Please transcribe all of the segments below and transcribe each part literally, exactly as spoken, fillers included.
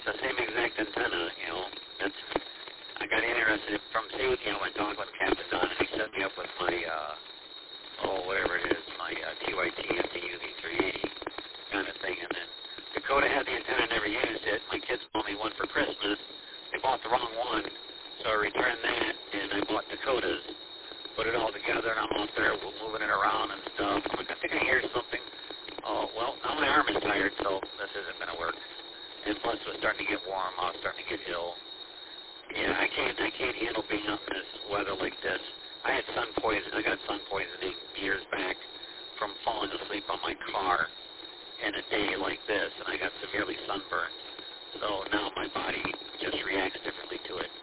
it's the same exact antenna, you know. That's, I got interested from safety. I went talking with Captain Don, and he set me up with my, uh, oh, whatever it is, my uh, T Y T F D U V three eighty kind of thing. And then Dakota had the antenna, never used it. My kids bought me one for Christmas. They bought the wrong one, so I returned that, and I bought Dakota's. Put it all together, and I'm out there moving it around and stuff. I'm like, I think I hear something. Oh, well, now my arm is tired, so this isn't going to work. And plus, it was starting to get warm. I was starting to get ill. Yeah, I can't, I can't handle being out in this weather like this. I had sun poisoning. I got sun poisoning years back from falling asleep on my car in a day like this, and I got severely sunburned. So now my body just reacts differently to it.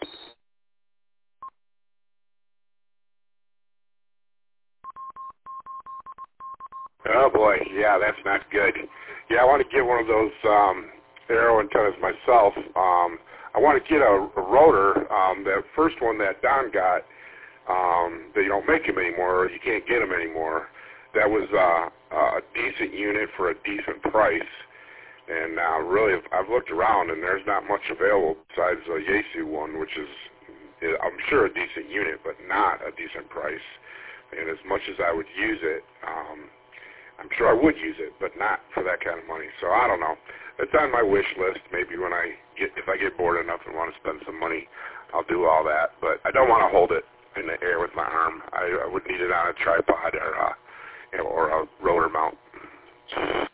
Oh boy, yeah, that's not good. Yeah, I want to get one of those um, Arrow antennas myself. Um, I want to get a, a rotor. Um, the first one that Don got, um, they don't make them anymore. You can't get them anymore. That was uh, a decent unit for a decent price. And uh, really, I've looked around, and there's not much available besides the Yaesu one, which is, I'm sure, a decent unit, but not a decent price. And as much as I would use it, um, I'm sure I would use it, but not for that kind of money. So I don't know. It's on my wish list. Maybe when I get, if I get bored enough and want to spend some money, I'll do all that. But I don't want to hold it in the air with my arm. I, I would need it on a tripod or a, you know, or a rotor mount.